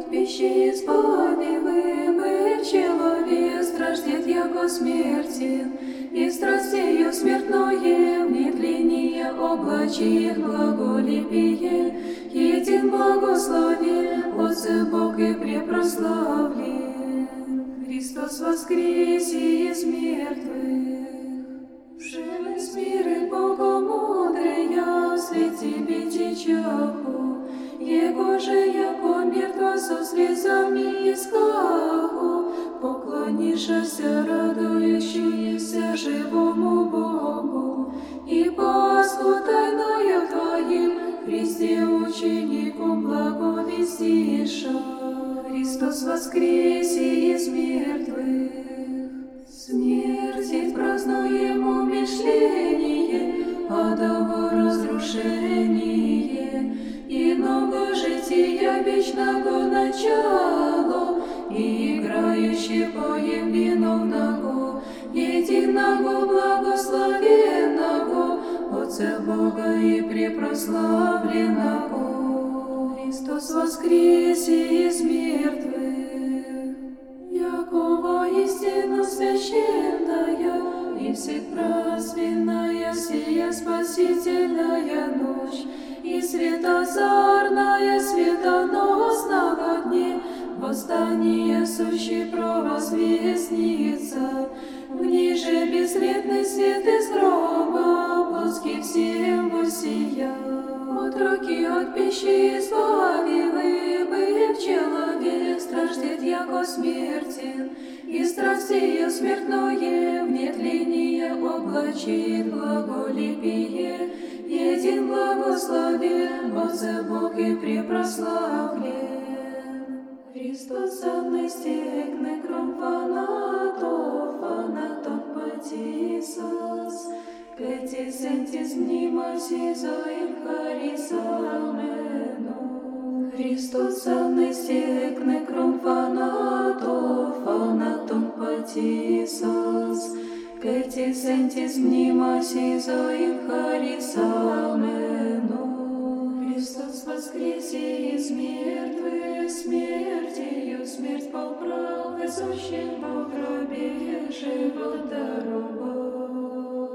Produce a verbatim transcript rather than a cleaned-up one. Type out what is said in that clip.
от пищи избавивый, человек страждет, яко смертен, и страстью смертное в нетление облачит благолепие, един благословен, Отце Бог и препрославлен. Христос воскресе из мертвых, живы с миры Богом мудрая, вслед тебе течаху, Его же, яко мертва со слезами искаху, поклонишься радующийся живому Богу, и Пасху тайною Твоим, Христе учеником благовестиша. Христос воскресе из мертвых, смерти празднуем умышление, адово разрушение, и много жития вечного начала, и играющие поем виновного, единого благословенного, Отца Бога и препрославленного. Христос воскресе из мертвых, якова истину священная и всепросвенная сия спасительная ночь, и светозарная светоносного дне, восстание сущий провозвестница, в ней же безвредный свет из гроба, плоский всем воссиял. От руки от пищи избавивый, быв человек страждет, яко смертен, и страстью смертное в нетление облачит благолепие, един благословен, Отце Бог и препрославлен. Христос анный стек некром фанатов, фанатом патисос, Петис энтис мнимос изоим харисамено. Христос анный стек некром фанатов, фанатом патисос, Петис энтис мнимос изоим харисамено. Христос воскресе из мертвых, смертью смерть поправ, и сущим в гробе живот даровал.